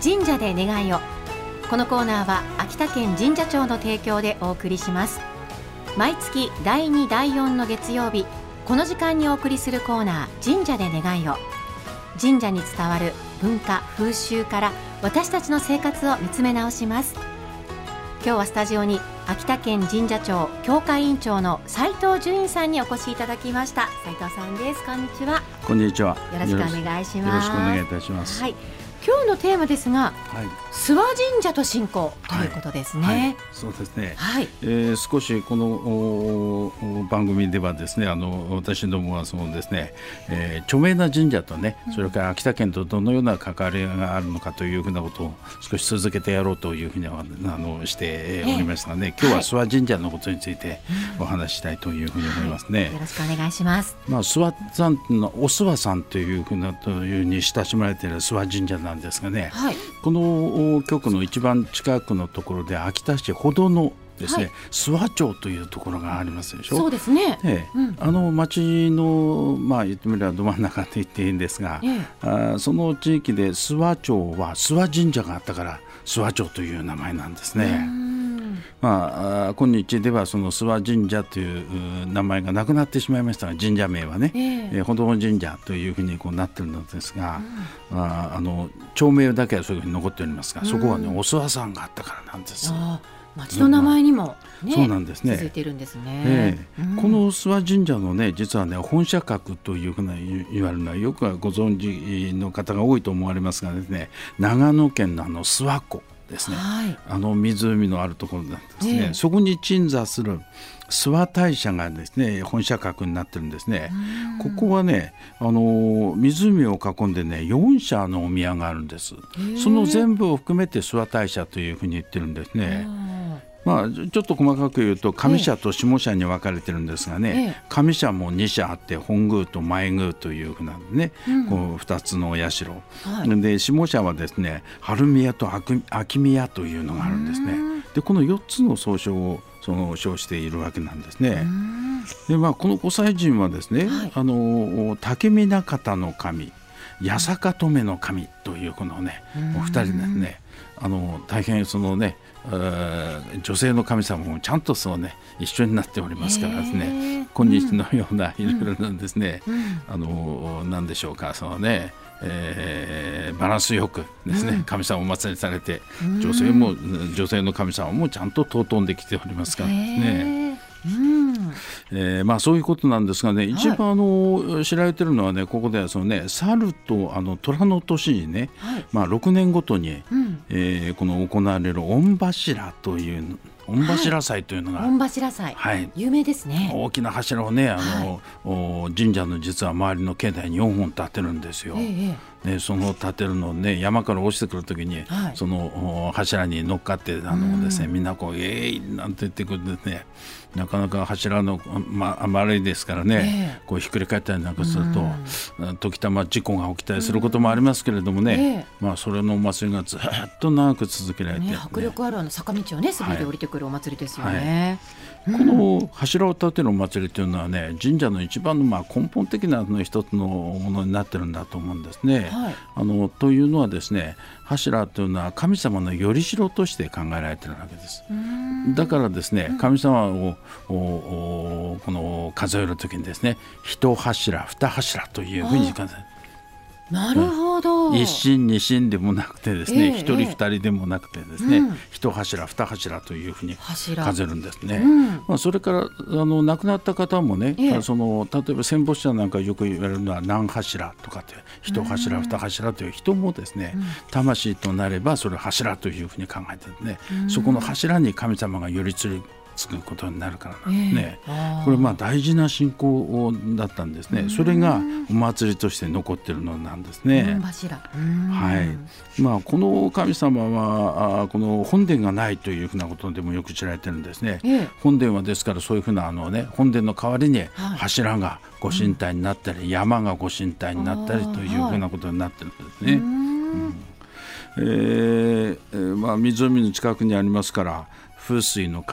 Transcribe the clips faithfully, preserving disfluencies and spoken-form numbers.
神社で願いを。このコーナーは秋田県神社庁の提供でお送りします。毎月だいにだいよんの月曜日、この時間にお送りするコーナー、神社で願いを。神社に伝わる文化風習から私たちの生活を見つめ直します。今日はスタジオに秋田県神社庁協会委員長の斉藤純さんにお越しいただきました。斉藤さんです。こんにちは。 こんにちは。 よろしくお願いします。 よろしくお願いいたします。 はい、今日のテーマですが、 はい、 諏訪神社と信仰ということですね。 はいはい、そうですね。 はい、 えー、少しこの番組ではですね、あの私どもはそのですね、えー、著名な神社とね、それから秋田県とどのような関わりがあるのかというふうなことを少し続けてやろうというふうにはあのしておりましたがね、今日は諏訪神社のことについてお話ししたいというふうに思いますね。はいはい、 よろしくお願いします。 まあ、諏訪さんというのはお諏訪さんというふうなというに親しまれている諏訪神社なんですがね、はい、この局の一番近くのところで秋田市ほどのですね、はい、諏訪町というところがありますでしょ。 そうですね。 ええ、うん、あの町の、まあ、言ってみればど真ん中と言っていいんですが、ええ、あその地域で諏訪町は諏訪神社があったから諏訪町という名前なんですね。まあ、今日ではその諏訪神社という名前がなくなってしまいましたが、神社名はね、えーえー、ほどの神社というふうにこうなっているのですが、うん、ああの町名だけはそういうふうに残っておりますが、そこはね、うん、お諏訪さんがあったからなんです。 あ、町の名前にも、ね、 そうなんですね。 続いているんですね。 えーうん、この諏訪神社のね、実はね、本社格というふうな言われるのはよくご存知の方が多いと思われますがですね、長野県のあの諏訪湖ですね、はい、あの湖のあるところなんですね、えー、そこに鎮座する諏訪大社がですね、本社格になってるんですね。ここはね、あの湖を囲んでね、よん社のお宮があるんです。その全部を含めて諏訪大社というふうに言ってるんですね。まあ、ちょっと細かく言うと上社と下社に分かれてるんですがね、ええ、上社もに社あって本宮と前宮というふうなね、うん、こうふたつのお社、はい、で下社はですね、春宮と秋宮というのがあるんですね。でこのよっつの総称をその称しているわけなんですね。で、まあ、この御祭神はですね、はい、あの竹見方の神、八坂止めの神というこのね、お二人ですね、あの大変そのね、女性の神様もちゃんとそうね、一緒になっておりますからですね、今日のようないろいろなんですね、うんうん、あの何でしょうか、そのね、えー、バランスよくですね、うん、神様をお祭りされて、女性も女性の神様もちゃんと尊んできておりますからね。うんえーまあ、そういうことなんですがね、一番あの、はい、知られているのはね、ここではその、ね、猿とあの虎の年にね、はいまあ、ろくねんごとに、うんえー、この行われる御柱という御柱祭というのが、 はい、御柱祭、はい、有名ですね。 大きな柱をね、あの、はい、神社の実は周りの境内によんほん立てるんですよ。ええね、その立てるのをね、山から落ちてくるときに、はい、その柱に乗っかってあのですね、みんなこうえいなんて言ってくるんですね。なかなか柱の、まあ、丸いですからね、えー、こうひっくり返ったりなんかすると、時たま事故が起きたりすることもありますけれどもね、えーまあ、それのお祭りがずっと長く続けられて、ね、 迫力あるあの坂道をね、滑り降りてくるお祭りですよね。 はいはい、この柱を立てるお祭りというのはね、神社の一番のまあ根本的な一つのものになってるんだと思うんですね。はい、あのというのはですね、柱というのは神様のよりしろとして考えられているわけです。だからですね、神様をこの数えるときにですね、一柱二柱というふうに考えて、 なるほど、 うん、一心二心でもなくてですね、えー、一人二人でもなくてですね、うん、一柱二柱というふうに数えるんですね。うんまあ、それからあの亡くなった方もね、えー、その例えば戦没者なんかよく言われるのは何柱とかって、一柱二柱という人もですね、うん、魂となればそれを柱というふうに考えてね、うん、そこの柱に神様がよりつるつくことになるからなんですね。えー、これまあ大事な信仰だったんですね。それがお祭りとして残っているのなんですね。はい。まあ、この神様はこの本殿がないというふうなことでもよく知られてるんですね。えー、本殿はですからそういうふうなあの、ね、本殿の代わりに柱がご神体になったり、はい、山がご神体になったりというふうなことになってるんですね。うんえーまあ、湖の近くにありますから風水の神、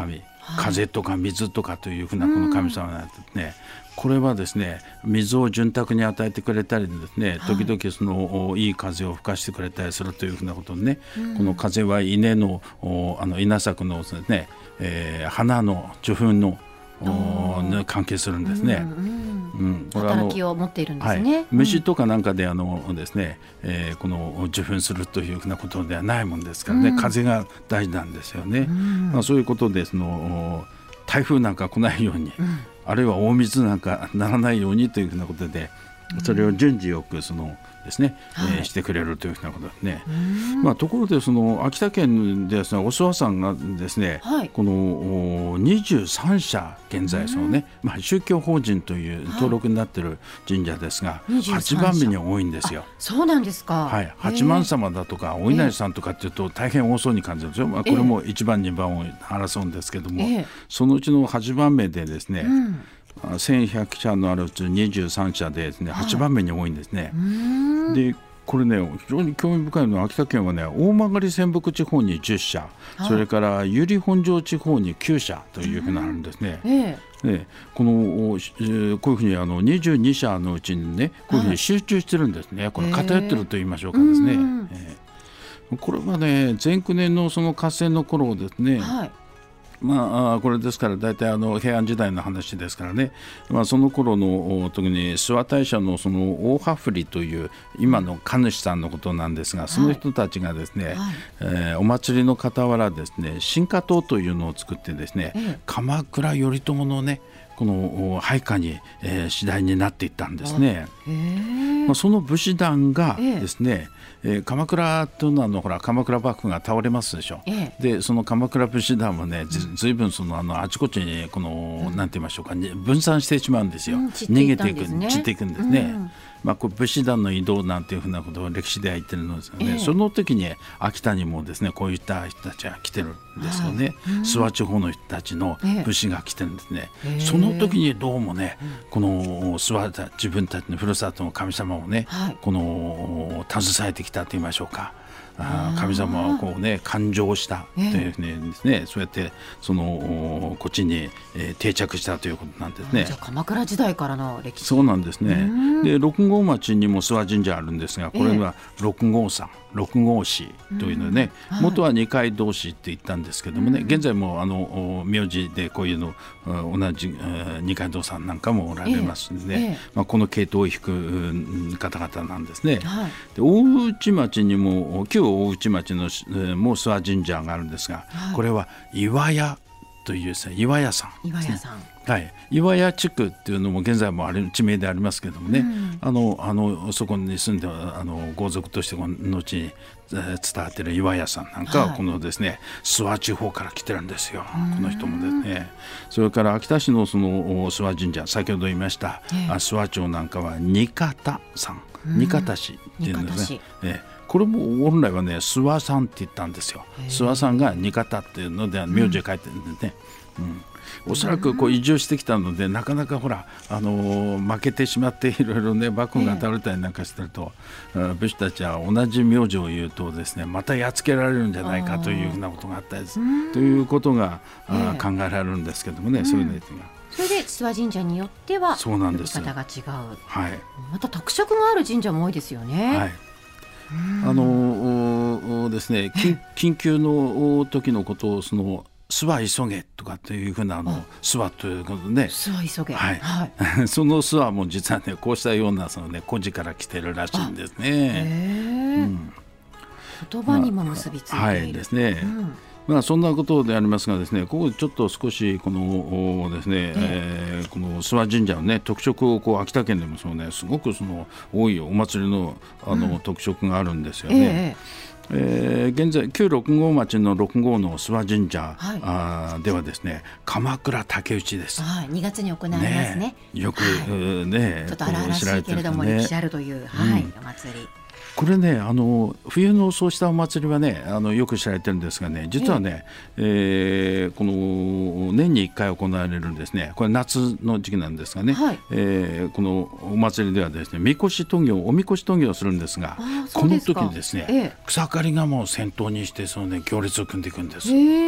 風とか水とかというふうなこの神様なんですね、うん、これはですね水を潤沢に与えてくれたりですね、時々そのいい風を吹かしてくれたりするというふうなことでね、うん、この風は稲のあの稲作のですね、えー、花の受粉の関係するんですね、うんうんうん、働きを持っているんですね、はい、 虫とかなんかであのですね、えー、この受粉するというふうなことではないもんですからね、うん、風が大事なんですよね、うんまあ、そういうことでその台風なんか来ないように、うん、あるいは大水なんかならないようにというふうなことで、それを順次よくそのですね、はいえー、してくれるというふうなことですね、まあ、ところでその秋田県でですね、お諏訪さんがですね、はい、このにじゅうさん社現在そのね、まあ、宗教法人という登録になっている神社ですが、はい、はちばんめに多いんですよ。 そうなんですか、 はい、八幡様だとかお稲荷さんとかっていうと大変多そうに感じるんですよ、まあ、これもいちばんにばんを争うんですけども、そのうちのはちばんめでですね、うんせんひゃく社のあるうちにじゅうさん社でですね、はちばんめに多いんですね、はい、でこれね非常に興味深いのは秋田県はね大曲泉北地方にじゅっ社、はい、それから由利本荘地方にきゅう社というふうになるんですね、ええでこのこういうふうにあのにじゅうに社のうちにねこういうふうに集中してるんですね、はい、これ偏ってると言いましょうかですね、ええ、これはね前九年のその合戦の頃ですね、はいまあ、これですから大体あの平安時代の話ですからね、まあ、その頃の特に諏訪大社のその大羽振という今の神主さんのことなんですが、その人たちがですね、はいえー、お祭りの傍らですね神花塔というのを作ってですね、ええ、鎌倉頼朝のねこの配下に、えー、次第になっていったんですね。まあ、その武士団がですね、えー、鎌倉というのはあのほら鎌倉幕府が倒れますでしょ、ええ、でその鎌倉武士団はね、うん、ず, ずいぶんそのあのあちこちにこの、うん、なんて言いましょうか分散してしまうんですよ、うん、逃げていく散っていくんですね、うんまあ、こう武士団の移動なんていうふうなことを歴史では言ってるのですよね、ええ、その時に秋田にもですねこういった人たちが来てるんですよね、はい、諏訪地方の人たちの武士が来てるんですね、え、その時にどうもね、この諏訪自分たちのふるさとの神様をね、はい、この携えてきたと言いましょうか、あ神様はこうね誕生したというふうにですね、そうやってそのこっちに、えー、定着したということなんですね。 じゃあ鎌倉時代からの歴史。 そうなんですね。で六郷町にも諏訪神社あるんですが、これは六郷山、六郷市というのね、はい、元は二階堂市って言ったんですけどもね、現在もあの名字でこういうの同じ二階堂さんなんかもおられますので、ね、ええまあ、この系統を引く方々なんですね。はい、で大内町にも旧大内町の、えー、もう諏訪神社があるんですが、はい、これは岩屋というですね、岩屋さん、 岩屋さん、 はい、岩屋地区っていうのも現在もあれ地名でありますけどもね、うん、あのあのそこに住んであの豪族として後に伝わっている岩屋さんなんかはこのですね、はい、諏訪地方から来てるんですよ、この人もですね。それから秋田市のその諏訪神社、先ほど言いました、えー、諏訪町なんかは二方さん、二方市っていうんですね、えーこれも本来はね諏訪さんって言ったんですよ。諏訪さんが二方っていうので名字を書いてるんでね、うんうん、おそらくこう移住してきたのでなかなかほら、あのー、負けてしまっていろいろね幕府が倒れたりなんかしてると、えー、武士たちは同じ名字を言うとですねまたやっつけられるんじゃないかというふうなことがあったりするということが、えー、考えられるんですけどもね、うん、そういうのがそれで諏訪神社によってはそうなんです呼び方が違う、 はい、 また特色がある神社も多いですよね。 はい、あのですね、緊急の時のことをその諏訪急げとかっていうふうなあの諏訪ということで、ね、 諏訪急げ、 はいはい、その諏訪も実はねこうしたようなそのね故事から来てるらしいんですね。へ、うん、 言葉にも結びついている、 まあ、はいですね、うんまあ、そんなことでありますがですね、ここでちょっと少しこのですね、えー、この諏訪神社のね特色をこう秋田県でもそうねすごくその多いお祭りのあの、うん、特色があるんですよね。えーえー、現在旧六郷町の六郷の諏訪神社、はい、あではですね鎌倉竹打ちです、 はい、にがつに行われますね。 ねよく、はいね、 ちょっと荒々しいけれども歴史あるという、はいうん、お祭り。 これねあの冬のそうしたお祭りはねあのよく知られてるんですがね実はね、えー、この年にいっかい行われるんですね。これ夏の時期なんですがね、はいえー、このお祭りではですねみこし研ぎをおみこし研ぎをするんですがこの時にですね、ええ、草刈りがもう先頭にしてその、ね、行列を組んでいくんです。 えー、草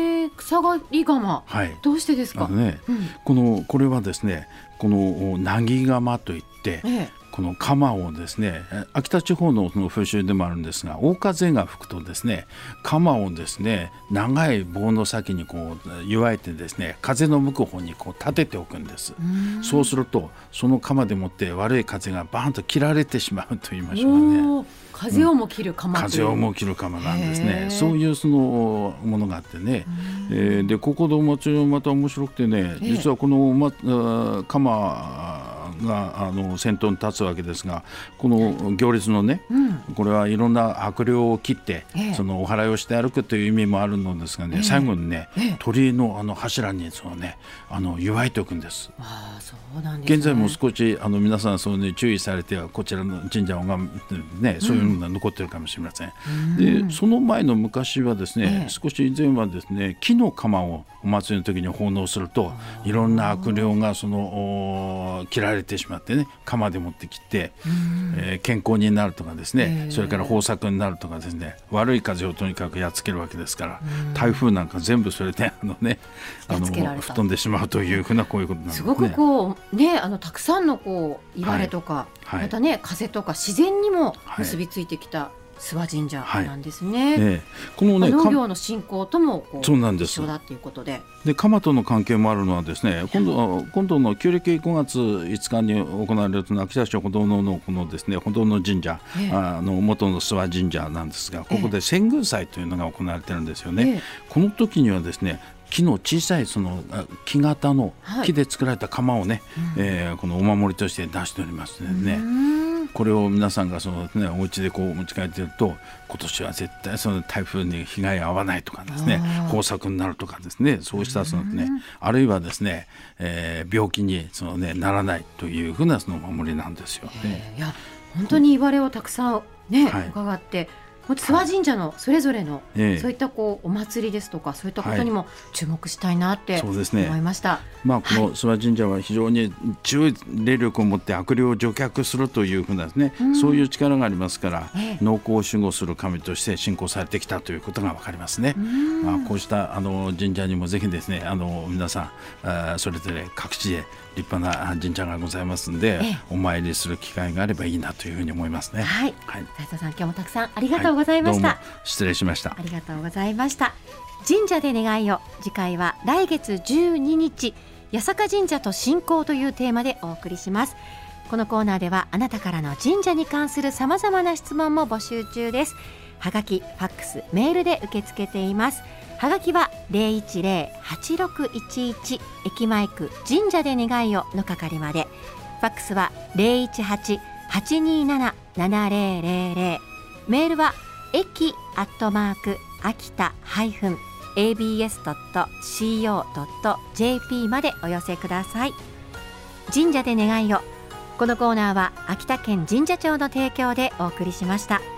下がり窯、はい、どうしてですか？ あのね、うん、このこれはですね、このなぎ窯といって、ええ、この窯をですね、秋田地方のその風習でもあるんですが、大風が吹くとですね、窯をですね長い棒の先にこう結わえてですね、風の向く方にこう立てておくんです。うそうするとその窯でもって悪い風がバーンと切られてしまうと言いましょうかね。 風をも切る窯、うん、 風をも切る窯なんですね。そういうそのものがあってね、えー、でここでお祭りはまた面白くてね、実はこの、ま、窯があの先頭に立つわけですが、この行列のね、うん、これはいろんな悪霊を切って、ええ、そのお祓いをして歩くという意味もあるのですがね、え、最後にね、え、鳥居のあの柱にそのね、あの祝いておくんです。 あ、そうなんですね。 現在も少しあの皆さんそう、ね、注意されてはこちらの神社をが、ね、そういうのが残ってるかもしれません、うん、でその前の昔はですね、少し以前はですね、木の鎌をお祭りの時に奉納するといろんな悪霊がその切られてしまってね、鎌で持ってきて、えー、健康になるとかですね、それから豊作になるとかですね、悪い風をとにかくやっつけるわけですから、台風なんか全部それであの、ね、あの吹っ飛んでしまうというふうなこういうことなんですね。 すごくこう、ね、あのたくさんのこういわれとか、はい、またね、風とか自然にも結びついてきた、はい、諏訪神社なんですね。はい、ね、このね、農業の振興ともこうそうなんです一緒だということで、 で鎌との関係もあるのはですね、今度今度の旧暦ごがついつかに行われる秋田市歩道のこのですね歩道の神社、ええ、あの元の諏訪神社なんですが、ここで遷宮祭というのが行われているんですよね。え、この時にはですね、木の小さいその木型の木で作られた鎌をね、はい、えー、このお守りとして出しておりますのでね、これを皆さんがその、ね、お家でこう持ち帰っていると、今年は絶対その台風に被害が合わないとかですね、豊作になるとかですね、そうしたその、ね、あるいはですね、えー、病気にその、ね、ならないというふうなその守りなんですよね。 いや本当に言われをたくさん、ね、はい、伺って、諏訪神社のそれぞれの、はい、そういったこうお祭りですとかそういったことにも注目したいなって思いました。はい、 まあ、この諏訪神社は非常に強い霊力を持って悪霊を除却するというふうなですね、うん、そういう力がありますから、ええ、農耕を守護する神として信仰されてきたということが分かりますね。まあ、こうしたあの神社にもぜひですね、あの皆さんあそれぞれ各地で立派な神社がございますので、ええ、お参りする機会があればいいなというふうに思いますね。 はい、はい、斉藤さん、今日もたくさんありがとうございました。はい、どうも失礼しました。 ありがとうございました。神社で願いを、次回は来月じゅうににち、八坂神社と信仰というテーマでお送りします。このコーナーではあなたからの神社に関するさまざまな質問も募集中です。はがき、ファックス、メールで受け付けています。はがきは ゼロいちゼロ はちろくいちいち 駅前区神社で願いをの係まで。ファックスは ゼロいちはち はちになな ななゼロゼロゼロ。メールは駅アットマーク秋田ハイフン エービーエスドットシーオードットジェーピー までお寄せください。神社で願いを。このコーナーは秋田県神社庁の提供でお送りしました。